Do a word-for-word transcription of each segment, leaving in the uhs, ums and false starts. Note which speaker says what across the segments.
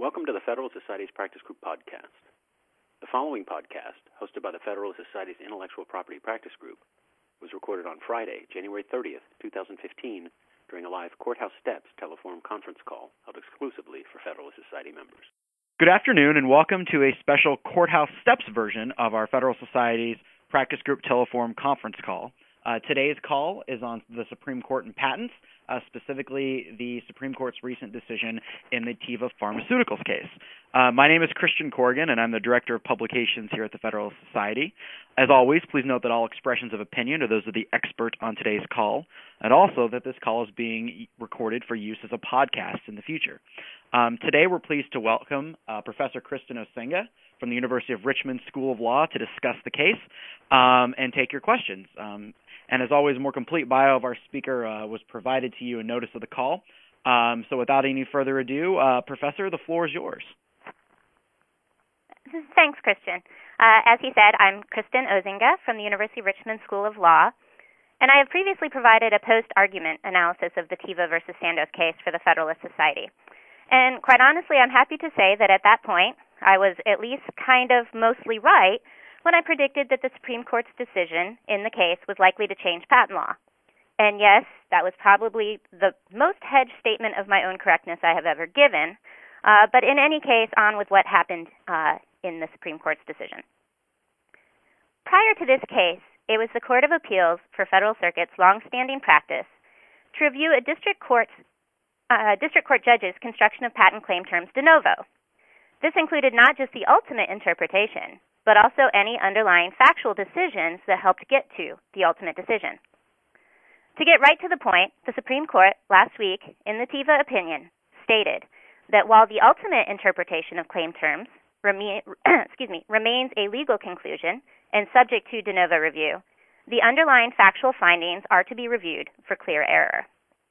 Speaker 1: Welcome to the Federalist Society's Practice Group podcast. The following podcast, hosted by the Federalist Society's Intellectual Property Practice Group, was recorded on Friday, January thirtieth, twenty fifteen, during a live Courthouse Steps teleforum conference call held exclusively for Federalist Society members.
Speaker 2: Good afternoon, and welcome to a special Courthouse Steps version of our Federalist Society's Practice Group teleforum conference call. Uh, today's call is on the Supreme Court and patents, uh, specifically the Supreme Court's recent decision in the Teva Pharmaceuticals case. Uh, my name is Christian Corrigan, and I'm the Director of Publications here at the Federalist Society. As always, please note that all expressions of opinion are those of the expert on today's call, and also that this call is being recorded for use as a podcast in the future. Um, today, we're pleased to welcome uh, Professor Kristen Osenga from the University of Richmond School of Law to discuss the case um, and take your questions. Um, and as always, a more complete bio of our speaker uh, was provided to you in notice of the call. Um, so without any further ado, uh, Professor, the floor is yours.
Speaker 3: Thanks, Christian. Uh, as he said, I'm Kristen Osenga from the University of Richmond School of Law, and I have previously provided a post-argument analysis of the Teva versus Sandoz case for the Federalist Society. And quite honestly, I'm happy to say that at that point, I was at least kind of mostly right when I predicted that the Supreme Court's decision in the case was likely to change patent law. And yes, that was probably the most hedged statement of my own correctness I have ever given, uh, but in any case, on with what happened uh, in the Supreme Court's decision. Prior to this case, it was the Court of Appeals for Federal Circuit's longstanding practice to review a district court's uh, district court judge's construction of patent claim terms de novo. This included not just the ultimate interpretation, but also any underlying factual decisions that helped get to the ultimate decision. To get right to the point, the Supreme Court last week, in the Teva opinion, stated that while the ultimate interpretation of claim terms remain, excuse me, remains a legal conclusion and subject to de novo review, the underlying factual findings are to be reviewed for clear error.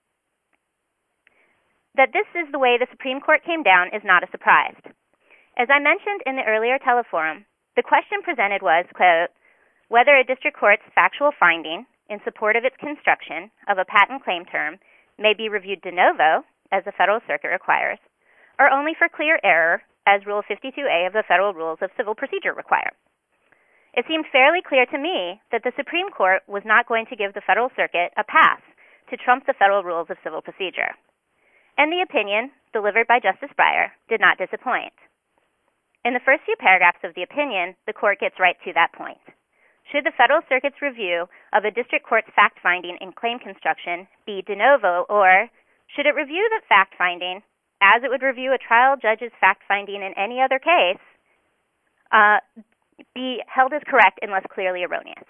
Speaker 3: That this is the way the Supreme Court came down is not a surprise. As I mentioned in the earlier teleforum, the question presented was, quote, whether a district court's factual finding in support of its construction of a patent claim term may be reviewed de novo, as the Federal Circuit requires, or only for clear error, as Rule fifty-two A of the Federal Rules of Civil Procedure require. It seemed fairly clear to me that the Supreme Court was not going to give the Federal Circuit a pass to trump the Federal Rules of Civil Procedure. And the opinion, delivered by Justice Breyer, did not disappoint. In the first few paragraphs of the opinion, the Court gets right to that point. Should the Federal Circuit's review of a district court's fact-finding in claim construction be de novo, or should it review the fact-finding as it would review a trial judge's fact-finding in any other case, uh, be held as correct unless clearly erroneous?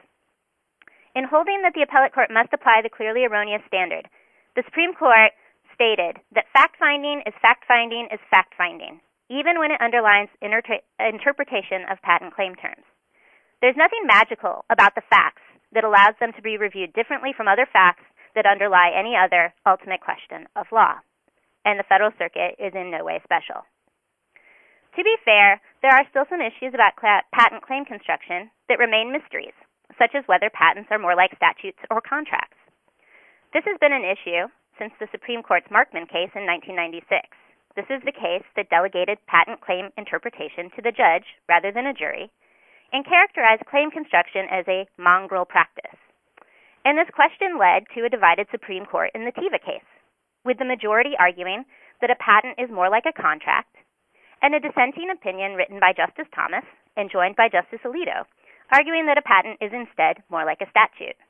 Speaker 3: In holding that the appellate court must apply the clearly erroneous standard, the Supreme Court stated that fact-finding is fact-finding is fact-finding, even when it underlines inter- interpretation of patent claim terms. There's nothing magical about the facts that allows them to be reviewed differently from other facts that underlie any other ultimate question of law, and the Federal Circuit is in no way special. To be fair, there are still some issues about cl- patent claim construction that remain mysteries, such as whether patents are more like statutes or contracts. This has been an issue since the Supreme Court's Markman case in nineteen ninety-six. This is the case that delegated patent claim interpretation to the judge rather than a jury, and characterized claim construction as a mongrel practice. And this question led to a divided Supreme Court in the Teva case, with the majority arguing that a patent is more like a contract, and a dissenting opinion written by Justice Thomas and joined by Justice Alito, arguing that a patent is instead more like a statute.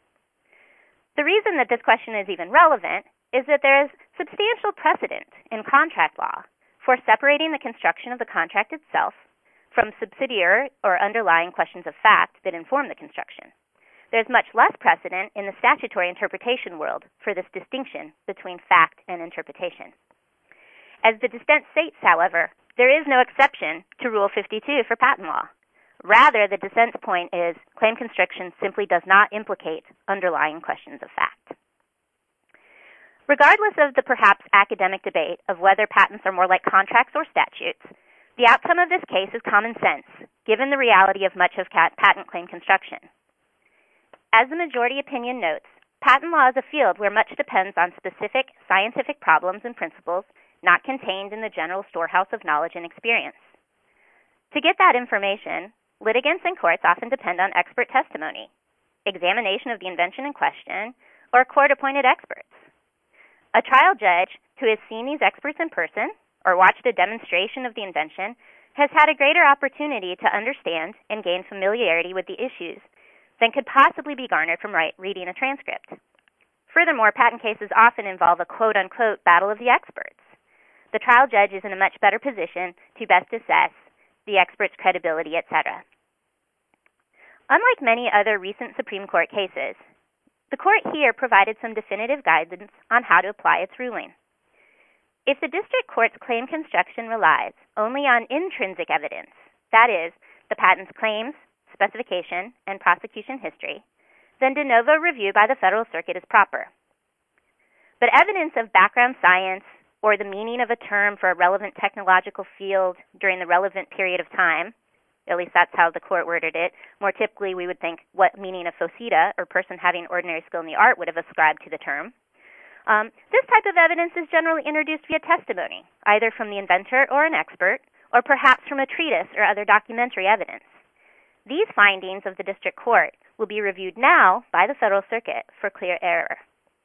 Speaker 3: The reason that this question is even relevant is that there is substantial precedent in contract law for separating the construction of the contract itself from subsidiary or underlying questions of fact that inform the construction. There's much less precedent in the statutory interpretation world for this distinction between fact and interpretation. As the dissent states, however, there is no exception to Rule fifty-two for patent law. Rather, the dissent's point is claim construction simply does not implicate underlying questions of fact. Regardless of the perhaps academic debate of whether patents are more like contracts or statutes, the outcome of this case is common sense, given the reality of much of patent claim construction. As the majority opinion notes, patent law is a field where much depends on specific scientific problems and principles not contained in the general storehouse of knowledge and experience. To get that information, litigants and courts often depend on expert testimony, examination of the invention in question, or court-appointed experts. A trial judge who has seen these experts in person or watched a demonstration of the invention has had a greater opportunity to understand and gain familiarity with the issues than could possibly be garnered from right, reading a transcript. Furthermore, patent cases often involve a quote-unquote battle of the experts. The trial judge is in a much better position to best assess the expert's credibility, et cetera. Unlike many other recent Supreme Court cases, the Court here provided some definitive guidance on how to apply its ruling. If the District Court's claim construction relies only on intrinsic evidence, that is, the patent's claims, specification, and prosecution history, then de novo review by the Federal Circuit is proper. But evidence of background science or the meaning of a term for a relevant technological field during the relevant period of time, at least that's how the Court worded it. More typically, we would think what meaning a faceta, or person having ordinary skill in the art, would have ascribed to the term. Um, this type of evidence is generally introduced via testimony, either from the inventor or an expert, or perhaps from a treatise or other documentary evidence. These findings of the District Court will be reviewed now by the Federal Circuit for clear error.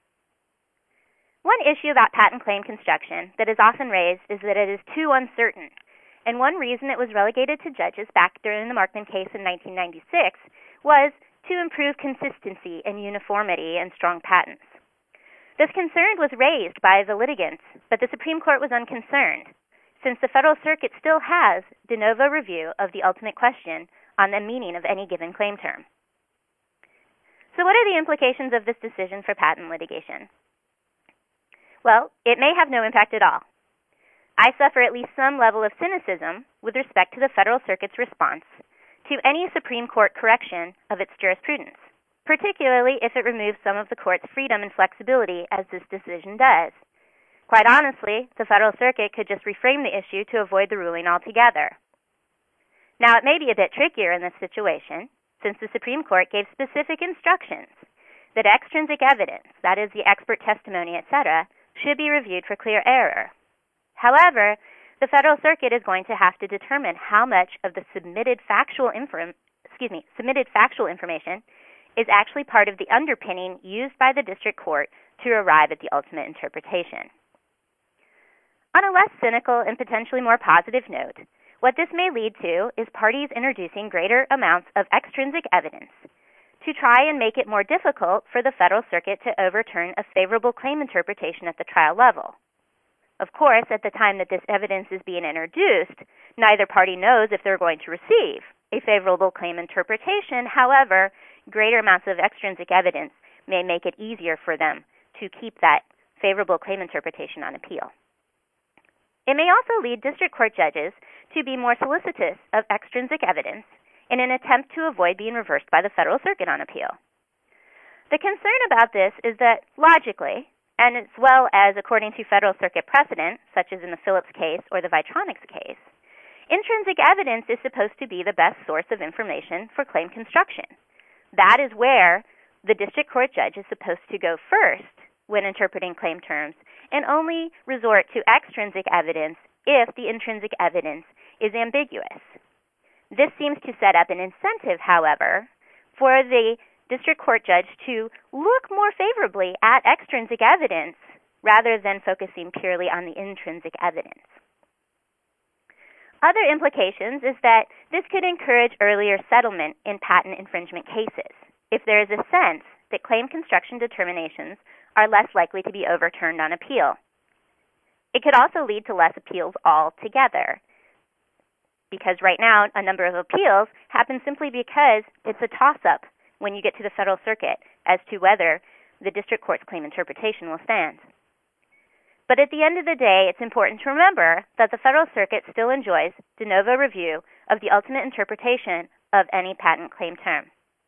Speaker 3: One issue about patent claim construction that is often raised is that it is too uncertain, and one reason it was relegated to judges back during the Markman case in nineteen ninety-six was to improve consistency and uniformity in strong patents. This concern was raised by the litigants, but the Supreme Court was unconcerned, since the Federal Circuit still has de novo review of the ultimate question on the meaning of any given claim term. So what are the implications of this decision for patent litigation? Well, it may have no impact at all. I suffer at least some level of cynicism with respect to the Federal Circuit's response to any Supreme Court correction of its jurisprudence, particularly if it removes some of the Court's freedom and flexibility as this decision does. Quite honestly, the Federal Circuit could just reframe the issue to avoid the ruling altogether. Now, it may be a bit trickier in this situation, since the Supreme Court gave specific instructions that extrinsic evidence, that is, the expert testimony, et cetera, should be reviewed for clear error. However, the Federal Circuit is going to have to determine how much of the submitted factual inform, excuse me, submitted factual information is actually part of the underpinning used by the District Court to arrive at the ultimate interpretation. On a less cynical and potentially more positive note, what this may lead to is parties introducing greater amounts of extrinsic evidence to try and make it more difficult for the Federal Circuit to overturn a favorable claim interpretation at the trial level. Of course, at the time that this evidence is being introduced, neither party knows if they're going to receive a favorable claim interpretation. However, greater amounts of extrinsic evidence may make it easier for them to keep that favorable claim interpretation on appeal. It may also lead District Court judges to be more solicitous of extrinsic evidence in an attempt to avoid being reversed by the Federal Circuit on appeal. The concern about this is that, logically, and as well as according to Federal Circuit precedent, such as in the Phillips case or the Vitronics case, intrinsic evidence is supposed to be the best source of information for claim construction. That is where the District Court judge is supposed to go first when interpreting claim terms, and only resort to extrinsic evidence if the intrinsic evidence is ambiguous. This seems to set up an incentive, however, for the District Court judge to look more favorably at extrinsic evidence rather than focusing purely on the intrinsic evidence. Other implications is that this could encourage earlier settlement in patent infringement cases, if there is a sense that claim construction determinations are less likely to be overturned on appeal. It could also lead to less appeals altogether, because right now a number of appeals happen simply because it's a toss-up when you get to the Federal Circuit as to whether the District Court's claim interpretation will stand. But at the end of the day, it's important to remember that the Federal Circuit still enjoys de novo review of the ultimate interpretation of any patent claim term.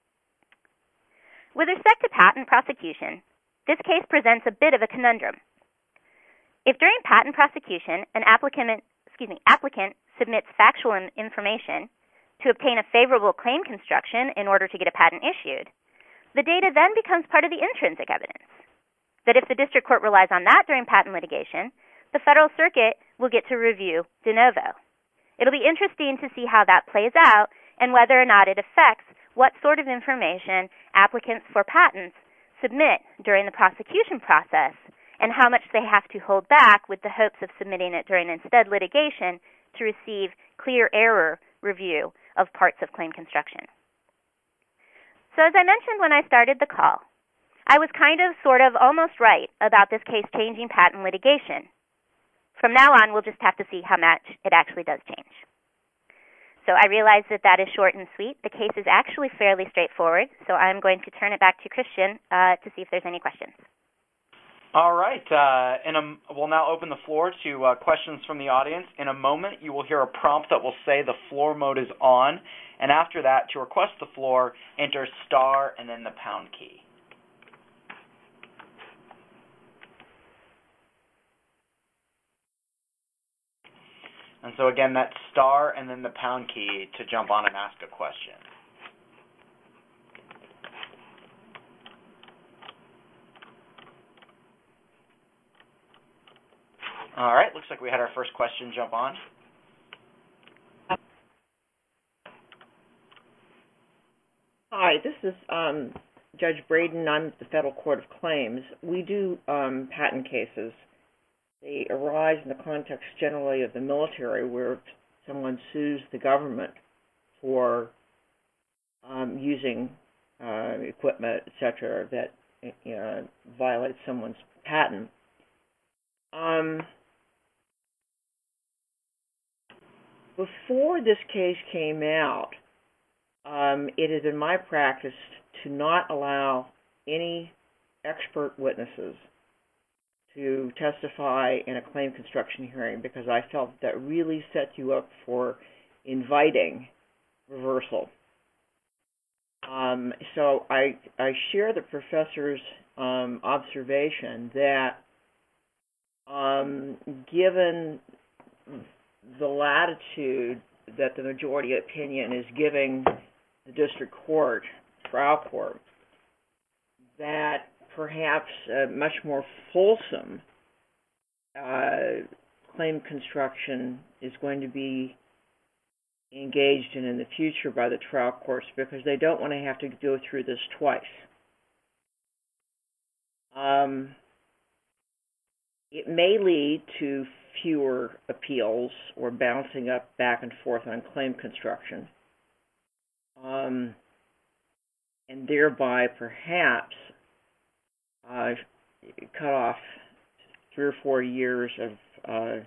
Speaker 3: With respect to patent prosecution, this case presents a bit of a conundrum. If during patent prosecution an applicant, excuse me, applicant submits factual information to obtain a favorable claim construction in order to get a patent issued, the data then becomes part of the intrinsic evidence. That if the District Court relies on that during patent litigation, the Federal Circuit will get to review de novo. It'll be interesting to see how that plays out and whether or not it affects what sort of information applicants for patents submit during the prosecution process and how much they have to hold back with the hopes of submitting it during instead litigation to receive clear error review of parts of claim construction. So as I mentioned when I started the call, I was kind of, sort of, almost right about this case changing patent litigation. From now on, we'll just have to see how much it actually does change. So I realize that that is short and sweet. The case is actually fairly straightforward, so I'm going to turn it back to Christian uh, to see if there's any questions.
Speaker 2: All right. Uh, in a, we'll now open the floor to uh, questions from the audience. In a moment, you will hear a prompt that will say the floor mode is on, and after that, to request the floor, enter star and then the pound key. And so again, that's star and then the pound key to jump on and ask a question. All right, looks like we had our first question jump on.
Speaker 4: Hi, this is um, Judge Braden. I'm at the Federal Court of Claims. We do um, patent cases. They arise in the context generally of the military, where someone sues the government for um, using uh, equipment, et cetera, that uh, violates someone's patent. Um, before this case came out, um, it has been my practice to not allow any expert witnesses to testify in a claim construction hearing, because I felt that really set you up for inviting reversal. Um, so I, I share the professor's um, observation that um, given the latitude that the majority opinion is giving the district court, trial court, that perhaps a much more fulsome uh, claim construction is going to be engaged in in the future by the trial courts, because they don't want to have to go through this twice. Um, it may lead to fewer appeals or bouncing up back and forth on claim construction, um, and thereby perhaps uh, cut off three or four years of uh,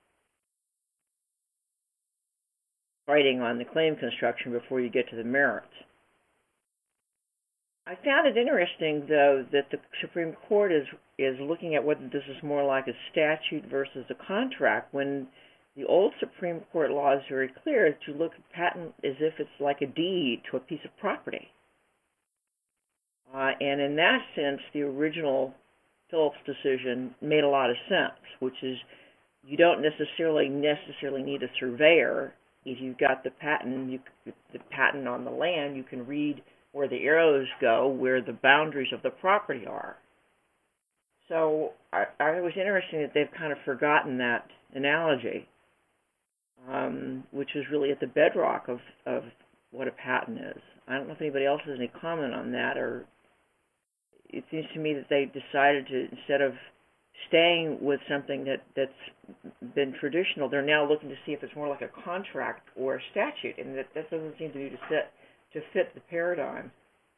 Speaker 4: fighting on the claim construction before you get to the merits. I found it interesting, though, that the Supreme Court is is looking at whether this is more like a statute versus a contract, when the old Supreme Court law is very clear to look at patent as if it's like a deed to a piece of property. Uh, and in that sense, the original Phillips decision made a lot of sense, which is you don't necessarily necessarily need a surveyor. If you've got the patent, you, the patent on the land, you can read where the arrows go, where the boundaries of the property are. So I, I was interested that they've kind of forgotten that analogy, um, which is really at the bedrock of, of what a patent is. I don't know if anybody else has any comment on that, or it seems to me that they decided to, instead of staying with something that, that's been traditional, they're now looking to see if it's more like a contract or a statute, and that, that doesn't seem to be to fit, to fit the paradigm.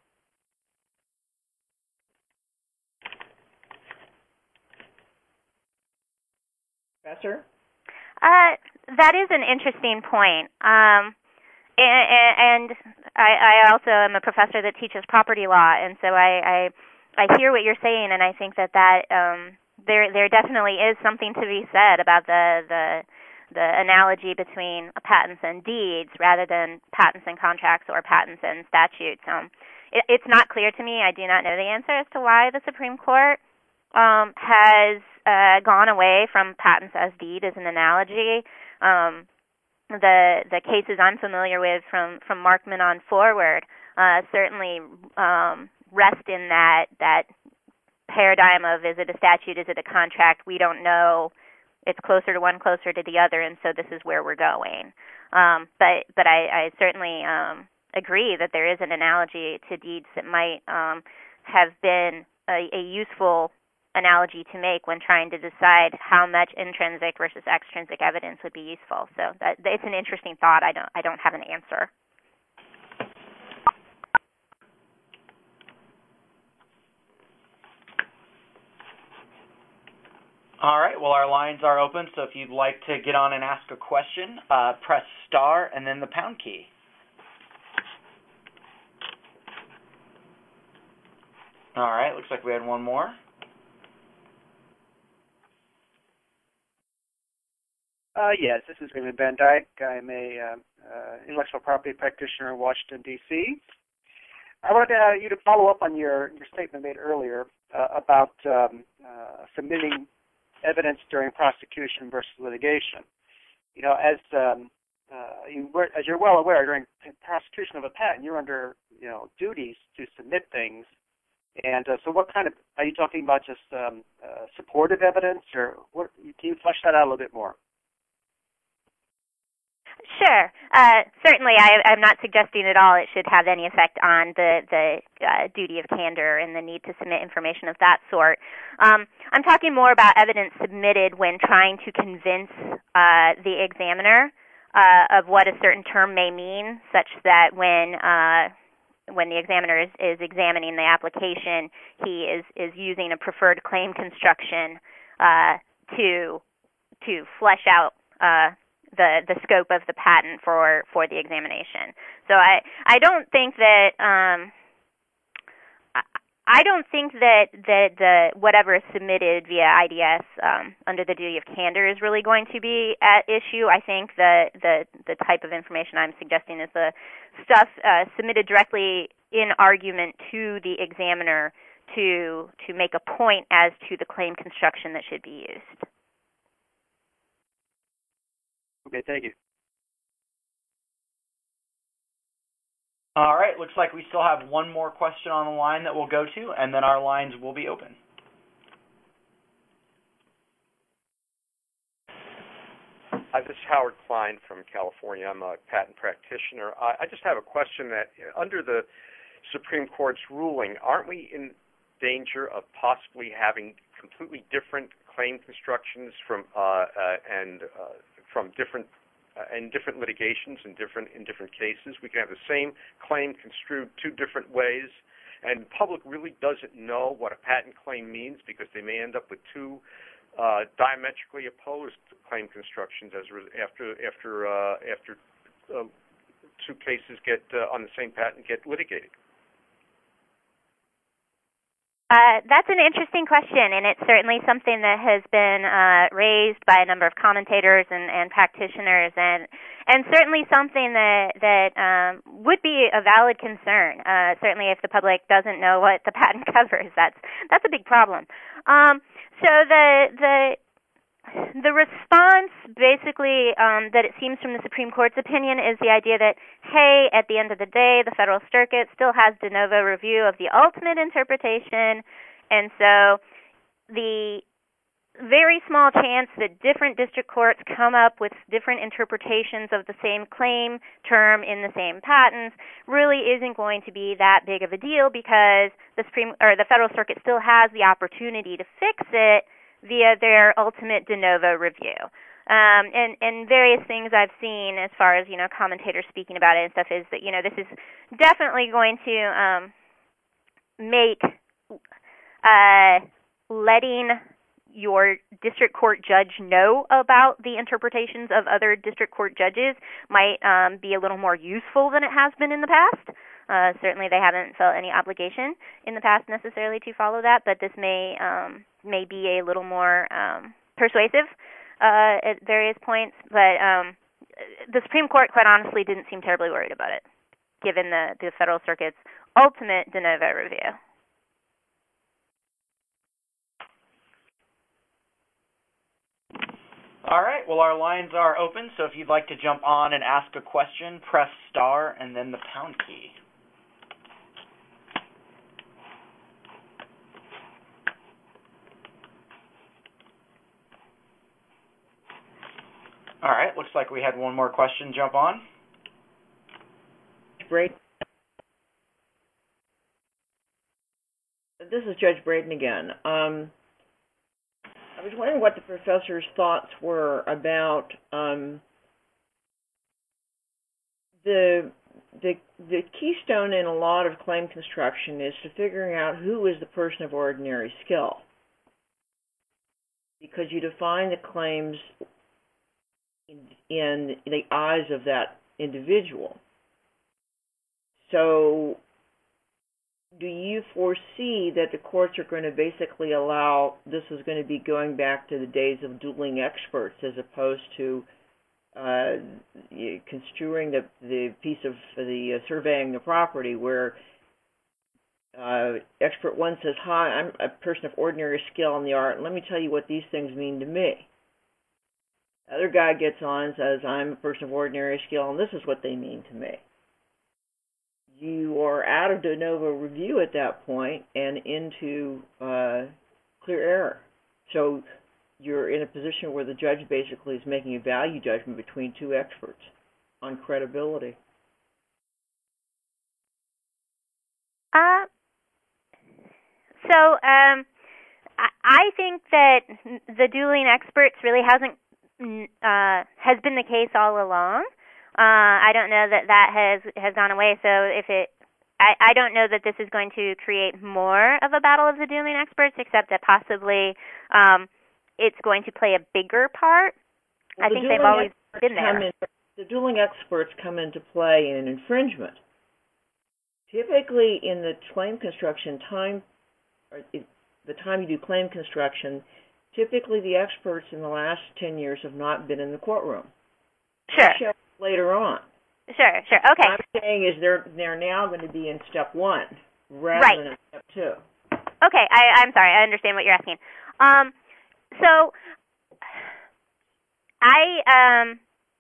Speaker 4: Professor?
Speaker 3: Uh, that is an interesting point. Um, and, and I, I also am a professor that teaches property law, and so I, I, I hear what you're saying, and I think that that um, there there definitely is something to be said about the the the analogy between patents and deeds rather than patents and contracts or patents and statutes. Um, it, it's not clear to me. I do not know the answer as to why the Supreme Court um, has uh, gone away from patents as deed as an analogy. Um, the the cases I'm familiar with from, from Markman on forward uh, certainly um, rest in that that paradigm of, is it a statute, is it a contract? We don't know it's closer to one, closer to the other, and so this is where we're going. Um, but but I, I certainly um, agree that there is an analogy to deeds that might um, have been a, a useful analogy to make when trying to decide how much intrinsic versus extrinsic evidence would be useful. So that, it's an interesting thought. I don't I don't have an answer.
Speaker 2: All right, well, our lines are open, so if you'd like to get on and ask a question, uh, press star and then the pound key. All right, looks like we had one more.
Speaker 5: Uh, yes, this is Raymond Van Dyke. I'm a uh, uh, intellectual property practitioner in Washington, D C I wanted uh, you to follow up on your, your statement made earlier uh, about um, uh, submitting evidence during prosecution versus litigation. You know, as um, uh, you were, as you're well aware, during prosecution of a patent, you're under you know duties to submit things. And uh, so, what kind of are you talking about? Just um, uh, supportive evidence, or what? Can you flesh that out a little bit more?
Speaker 3: Sure. Uh, certainly, I, I'm not suggesting at all it should have any effect on the, the uh, duty of candor and the need to submit information of that sort. Um, I'm talking more about evidence submitted when trying to convince uh, the examiner uh, of what a certain term may mean, such that when uh, when the examiner is, is examining the application, he is, is using a preferred claim construction uh, to to flesh out uh, the the scope of the patent for, for the examination. So I I don't think that um, I, I don't think that that the whatever is submitted via I D S um, under the duty of candor is really going to be at issue. I think the the the type of information I'm suggesting is the stuff uh, submitted directly in argument to the examiner to to make a point as to the claim construction that should be used.
Speaker 5: Okay, thank you.
Speaker 2: All right, looks like we still have one more question on the line that we'll go to, and then our lines will be open.
Speaker 6: Hi, this is Howard Klein from California. I'm a patent practitioner. I, I just have a question that under the Supreme Court's ruling, aren't we in danger of possibly having completely different claim constructions from uh, uh, and uh, from different uh, in different litigations in different in different cases? We can have the same claim construed two different ways, and the public really doesn't know what a patent claim means because they may end up with two uh, diametrically opposed claim constructions as re- after after uh, after uh, two cases get uh, on the same patent get litigated.
Speaker 3: Uh, that's an interesting question, and it's certainly something that has been uh, raised by a number of commentators and, and practitioners, and and certainly something that that um, would be a valid concern. Uh, certainly, if the public doesn't know what the patent covers, that's that's a big problem. Um, so the the The response, basically, um, that it seems from the Supreme Court's opinion is the idea that, hey, at the end of the day, the Federal Circuit still has de novo review of the ultimate interpretation, and so the very small chance that different district courts come up with different interpretations of the same claim term in the same patents really isn't going to be that big of a deal because the Supreme or the Federal Circuit still has the opportunity to fix it via their ultimate de novo review. Um, and, and various things I've seen as far as, you know, commentators speaking about it and stuff is that, you know, this is definitely going to um, make uh, letting your district court judge know about the interpretations of other district court judges might um, be a little more useful than it has been in the past. Uh, certainly they haven't felt any obligation in the past necessarily to follow that, but this may um, may be a little more um, persuasive uh, at various points. But um, the Supreme Court, quite honestly, didn't seem terribly worried about it, given the, the Federal Circuit's ultimate de novo review.
Speaker 2: All right, well, our lines are open, so if you'd like to jump on and ask a question, press star and then the pound key. All right, looks like we had one more question jump on.
Speaker 4: Braden. This is Judge Braden again. Um, I was wondering what the professor's thoughts were about um, the the the keystone in a lot of claim construction is to figuring out who is the person of ordinary skill, because you define the claims in, in the eyes of that individual. So do you foresee that the courts are going to basically allow, this is going to be going back to the days of dueling experts as opposed to uh, construing the, the piece of the uh, surveying the property where uh, expert one says, hi, I'm a person of ordinary skill in the art, and let me tell you what these things mean to me. The other guy gets on and says, I'm a person of ordinary skill, and this is what they mean to me. You are out of de novo review at that point and into uh, clear error. So you're in a position where the judge basically is making a value judgment between two experts on credibility.
Speaker 3: Uh, so um, I, I think that the dueling experts really hasn't uh, has been the case all along. Uh, I don't know that that has, has gone away, so if it, I, I don't know that this is going to create more of a battle of the dueling experts, except that possibly um, it's going to play a bigger part.
Speaker 4: Well,
Speaker 3: I think they've always been there.
Speaker 4: In, the dueling experts come into play in an infringement. Typically, in the claim construction time, or the time you do claim construction, typically the experts in the last ten years have not been in the courtroom.
Speaker 3: Sure.
Speaker 4: Later on.
Speaker 3: Sure, sure. Okay.
Speaker 4: What I'm saying is they're they're now going to be in step one rather
Speaker 3: right.
Speaker 4: than in step two.
Speaker 3: Okay, I, I'm sorry. I understand what you're asking. Um, so I um,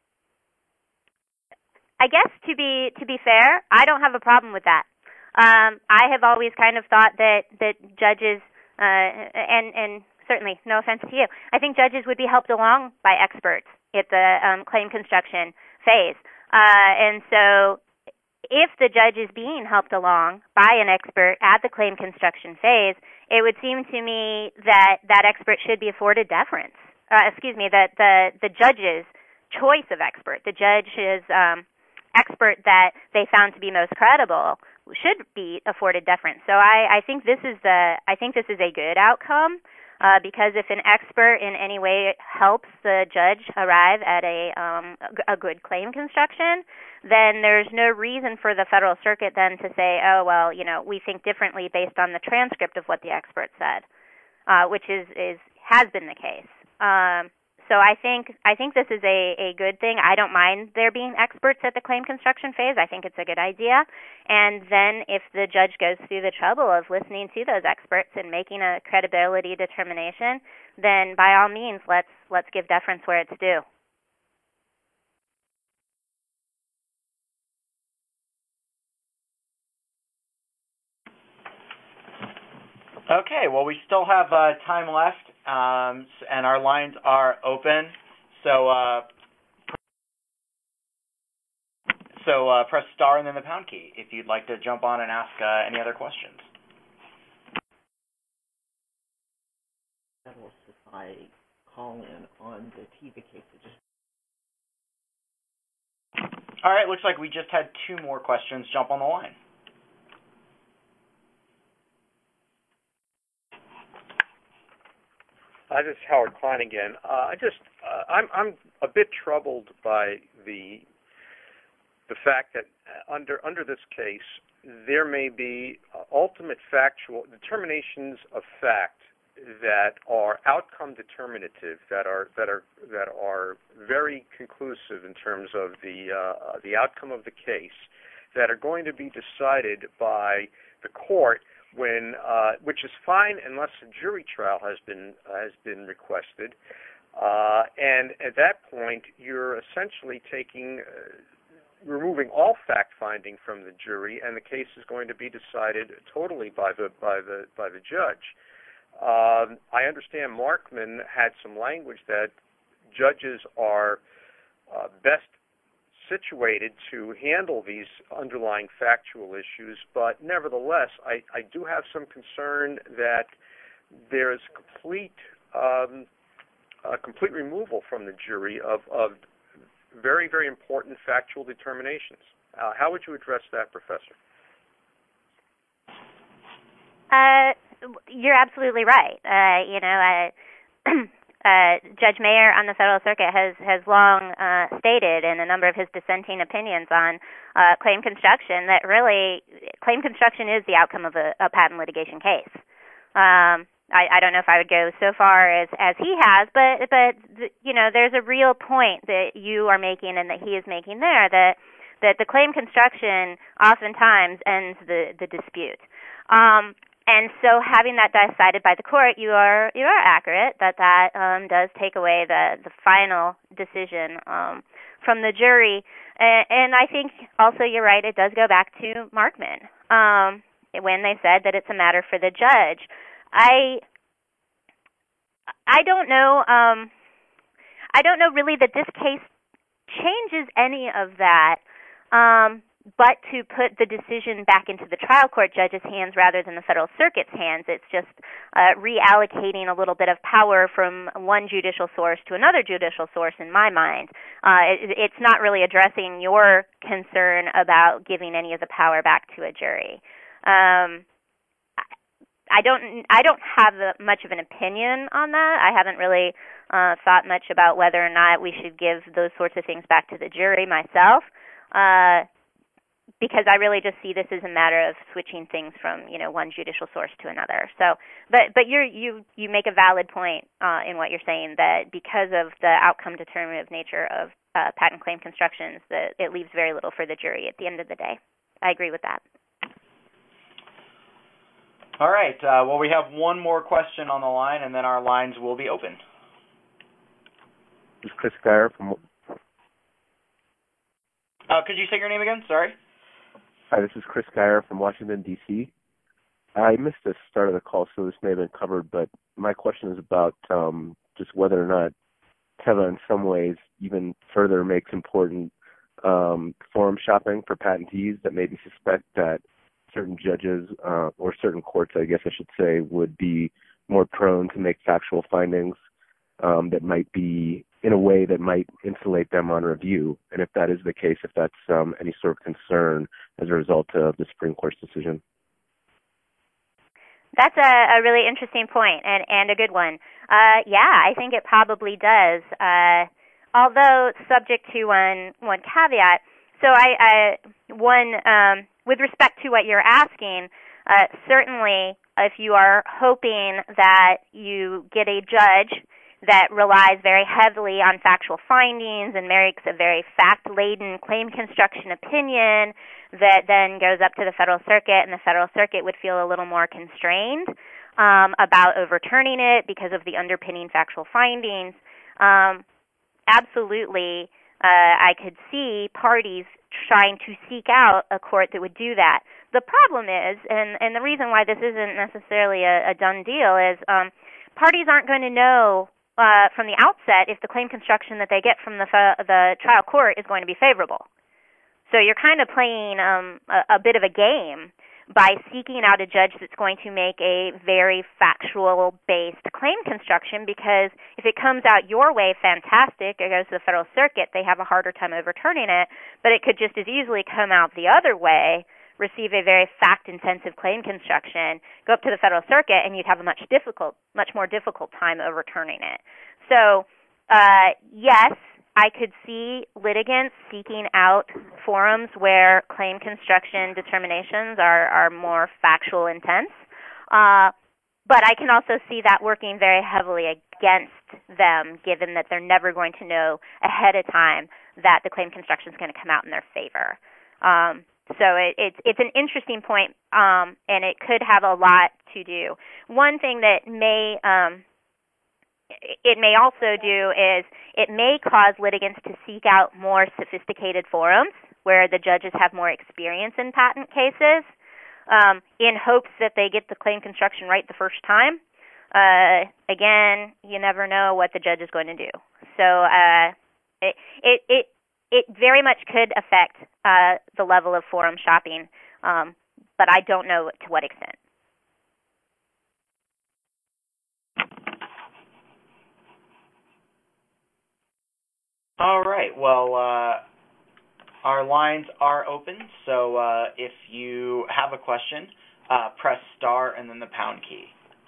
Speaker 3: I guess to be to be fair, I don't have a problem with that. Um, I have always kind of thought that that judges uh, and and certainly no offense to you, I think judges would be helped along by experts at the um, claim construction phase. Uh, and so if the judge is being helped along by an expert at the claim construction phase, it would seem to me that that expert should be afforded deference. Uh, excuse me, that the, the judge's choice of expert, the judge's um, expert that they found to be most credible should be afforded deference. So I, I think this is the I think this is a good outcome. Uh, because if an expert in any way helps the judge arrive at a um, a good claim construction, then there's no reason for the Federal Circuit then to say, oh, well, you know, we think differently based on the transcript of what the expert said, uh, which is, is has been the case. Um, so I think I think this is a, a good thing. I don't mind there being experts at the claim construction phase. I think it's a good idea. And then if the judge goes through the trouble of listening to those experts and making a credibility determination, then by all means, let's let's give deference where it's due.
Speaker 2: Okay, well, we still have uh, time left, um, and our lines are open. So, uh, so uh, press star and then the pound key if you'd like to jump on and ask uh, any other questions.
Speaker 4: Federal Society call in on the T V cases.
Speaker 2: All right, looks like we just had two more questions jump on the line.
Speaker 6: Uh, this is Howard Klein again. Uh, I just, uh, I'm, I'm a bit troubled by the the fact that under under this case there may be uh, ultimate factual determinations of fact that are outcome determinative, that are that are that are very conclusive in terms of the uh, the outcome of the case, that are going to be decided by the court. When, uh, which is fine unless a jury trial has been uh, has been requested, uh, and at that point you're essentially taking, uh, removing all fact finding from the jury, and the case is going to be decided totally by the by the by the judge. Um, I understand Markman had some language that judges are uh, best situated to handle these underlying factual issues, but nevertheless, I, I do have some concern that there is complete um, uh, complete removal from the jury of, of very, very important factual determinations. Uh, how would you address that, Professor?
Speaker 3: Uh, you're absolutely right. Uh, you know, uh, uh, Judge Mayer on the Federal Circuit has has long uh, stated in a number of his dissenting opinions on uh, claim construction that really claim construction is the outcome of a, a patent litigation case. Um, I, I don't know if I would go so far as, as he has, but but you know, there's a real point that you are making and that he is making there that that the claim construction oftentimes ends the the dispute. Um, And so, having that decided by the court, you are you are accurate that that um, does take away the the final decision um, from the jury. And, and I think also you're right; it does go back to Markman um, when they said that it's a matter for the judge. I I don't know. Um, I don't know really that this case changes any of that. Um, but to put the decision back into the trial court judge's hands rather than the Federal Circuit's hands. It's just uh, reallocating a little bit of power from one judicial source to another judicial source in my mind. Uh, it, it's not really addressing your concern about giving any of the power back to a jury. Um, I don't I don't have a, much of an opinion on that. I haven't really uh, thought much about whether or not we should give those sorts of things back to the jury myself. Uh, because I really just see this as a matter of switching things from, you know, one judicial source to another. So, but but you're, you you make a valid point uh, in what you're saying that because of the outcome determinative nature of uh, patent claim constructions, that it leaves very little for the jury at the end of the day. I agree with that.
Speaker 2: All right. Uh, well, we have one more question on the line, and then our lines will be open.
Speaker 7: This is Chris Geyer from.
Speaker 2: Uh, could you say your name again? Sorry.
Speaker 7: Hi, this is Chris Geyer from Washington, D C I missed the start of the call, so this may have been covered, but my question is about um, just whether or not Teva in some ways even further makes important um, forum shopping for patentees that maybe suspect that certain judges uh, or certain courts, I guess I should say, would be more prone to make factual findings um, that might be in a way that might insulate them on review. And if that is the case, if that's um, any sort of concern as a result of the Supreme Court's decision.
Speaker 3: That's a, a really interesting point and, and a good one. Uh, yeah, I think it probably does. Uh, although subject to one one caveat. So I, I one um, with respect to what you're asking, uh, certainly if you are hoping that you get a judge that relies very heavily on factual findings and makes a very fact-laden claim construction opinion that then goes up to the Federal Circuit, and the Federal Circuit would feel a little more constrained um, about overturning it because of the underpinning factual findings. Um, absolutely, uh, I could see parties trying to seek out a court that would do that. The problem is, and, and the reason why this isn't necessarily a, a done deal is um, parties aren't going to know Uh, from the outset if the claim construction that they get from the fa- the trial court is going to be favorable. So you're kind of playing um, a, a bit of a game by seeking out a judge that's going to make a very factual-based claim construction, because if it comes out your way, fantastic, it goes to the Federal Circuit, they have a harder time overturning it, but it could just as easily come out the other way, receive a very fact-intensive claim construction, go up to the Federal Circuit, and you'd have a much difficult, much more difficult time overturning it. So, uh, yes, I could see litigants seeking out forums where claim construction determinations are, are more factual intense, uh, but I can also see that working very heavily against them, given that they're never going to know ahead of time that the claim construction is going to come out in their favor. Um, So it, it's it's an interesting point, um, and it could have a lot to do. One thing that may um, it may also do is it may cause litigants to seek out more sophisticated forums where the judges have more experience in patent cases, um, in hopes that they get the claim construction right the first time. Uh, again, you never know what the judge is going to do. So uh, It it it, it very much could affect uh, the level of forum shopping, um, but I don't know to what extent.
Speaker 2: All right. Well, uh, our lines are open, so uh, if you have a question, uh, press star and then the pound key.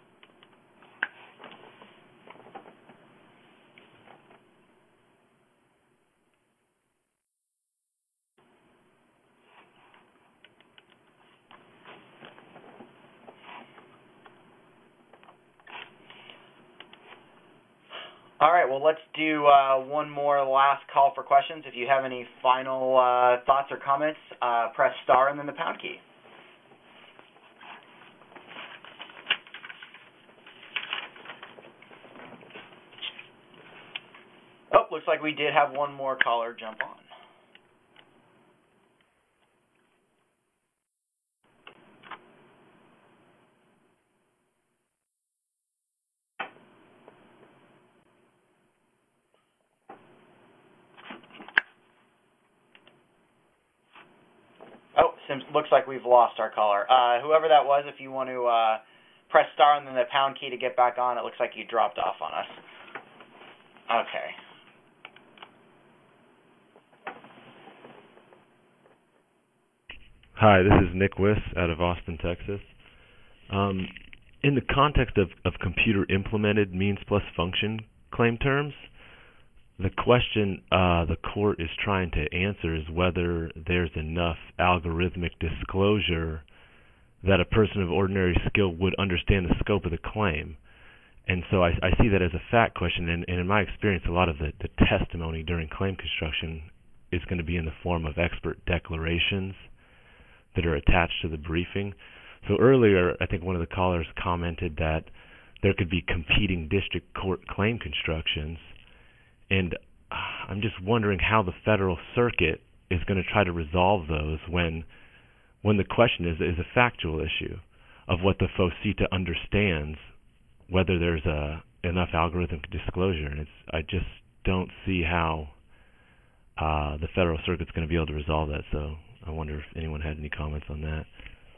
Speaker 2: All right, well, let's do uh, one more last call for questions. If you have any final uh, thoughts or comments, uh, press star and then the pound key. Oh, looks like we did have one more caller jump on. Oh, seems, looks like we've lost our caller. Uh, whoever that was, if you want to uh, press star and then the pound key to get back on, it looks like you dropped off on us. Okay.
Speaker 8: Hi, this is Nick Wiss out of Austin, Texas. Um, in the context of, of computer-implemented means plus function claim terms, the question uh, the court is trying to answer is whether there's enough algorithmic disclosure that a person of ordinary skill would understand the scope of the claim. And so I, I see that as a fact question, and, and in my experience, a lot of the, the testimony during claim construction is going to be in the form of expert declarations that are attached to the briefing. So earlier, I think one of the callers commented that there could be competing district court claim constructions, and I'm just wondering how the Federal Circuit is going to try to resolve those when when the question is is a factual issue of what the FOCITA understands, whether there's a enough algorithmic disclosure, and it's I just don't see how uh, the Federal Circuit's going to be able to resolve that. So I wonder if anyone had any comments on that.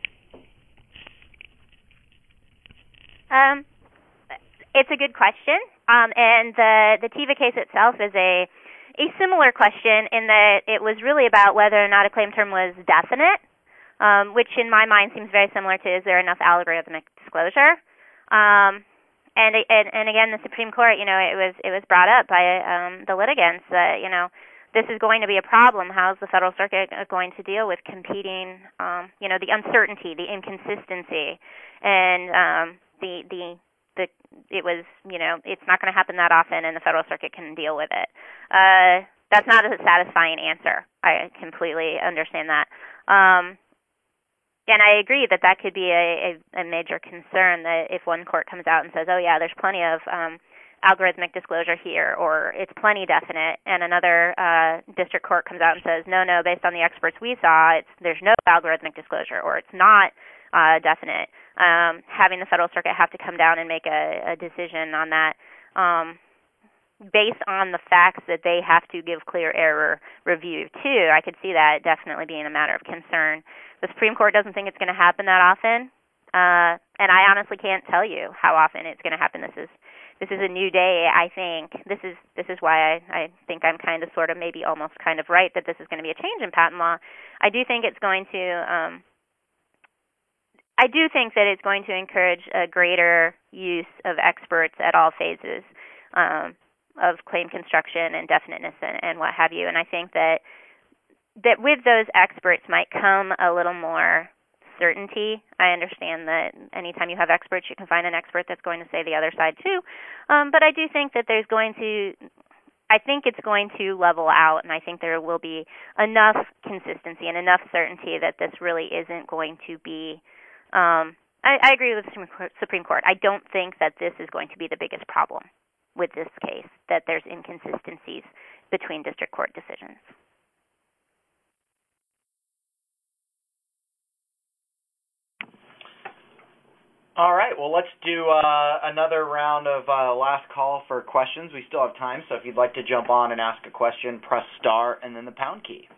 Speaker 3: Um, it's a good question, um, and the the Teva case itself is a a similar question in that it was really about whether or not a claim term was definite, um, which in my mind seems very similar to is there enough algorithmic disclosure. Um, and, and and again, the Supreme Court, you know, it was it was brought up by um, the litigants that you know this is going to be a problem. How is the Federal Circuit going to deal with competing, um, you know, the uncertainty, the inconsistency, and um, the the the it was you know it's not going to happen that often, and the Federal Circuit can deal with it. Uh, that's not a satisfying answer. I completely understand that. Um, And I agree that that could be a, a, a major concern, that if one court comes out and says, oh, yeah, there's plenty of um, algorithmic disclosure here, or it's plenty definite, and another uh, district court comes out and says, no, no, based on the experts we saw, it's, there's no algorithmic disclosure, or it's not uh, definite, um, having the Federal Circuit have to come down and make a, a decision on that um, based on the facts that they have to give clear error review to, I could see that definitely being a matter of concern. The Supreme Court doesn't think it's going to happen that often, uh, and I honestly can't tell you how often it's going to happen. This is this is a new day. I think this is this is why I, I think I'm kind of, sort of, maybe almost kind of right that this is going to be a change in patent law. I do think it's going to. Um, I do think that it's going to encourage a greater use of experts at all phases um, of claim construction and definiteness and, and what have you. And I think that. that with those experts might come a little more certainty. I understand that anytime you have experts, you can find an expert that's going to say the other side too. Um, but I do think that there's going to, I think it's going to level out, and I think there will be enough consistency and enough certainty that this really isn't going to be, um, I, I agree with the Supreme Court. I don't think that this is going to be the biggest problem with this case, that there's inconsistencies between district court decisions.
Speaker 2: All right, well, let's do uh, another round of uh, last call for questions. We still have time, so if you'd like to jump on and ask a question, press star and then the pound key.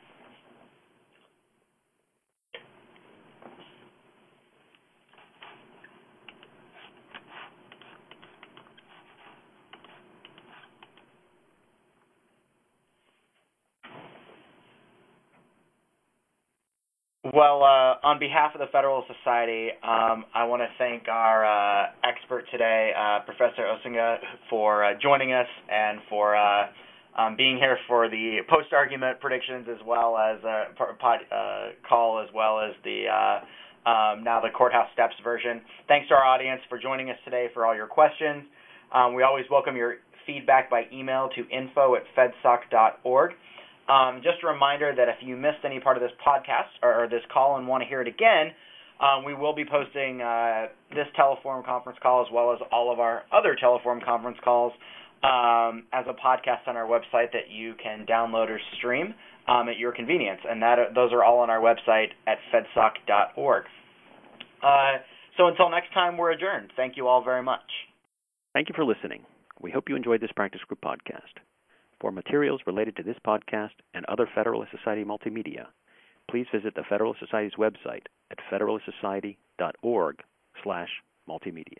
Speaker 2: Well, uh, on behalf of the Federalist Society, um, I want to thank our uh, expert today, uh, Professor Osinga, for uh, joining us and for uh, um, being here for the post-argument predictions as well as uh, pod, uh, call as well as the uh, um, now the courthouse steps version. Thanks to our audience for joining us today for all your questions. Um, we always welcome your feedback by email to info at fedsoc dot org. Um, just a reminder that if you missed any part of this podcast or, or this call and want to hear it again, um, we will be posting uh, this Teleforum conference call as well as all of our other Teleforum conference calls um, as a podcast on our website that you can download or stream um, at your convenience. And that those are all on our website at fedsoc dot org. Uh, so until next time, we're adjourned. Thank you all very much.
Speaker 1: Thank you for listening. We hope you enjoyed this practice group podcast. For materials related to this podcast and other Federalist Society multimedia, please visit the Federalist Society's website at federalist society dot org slash multimedia.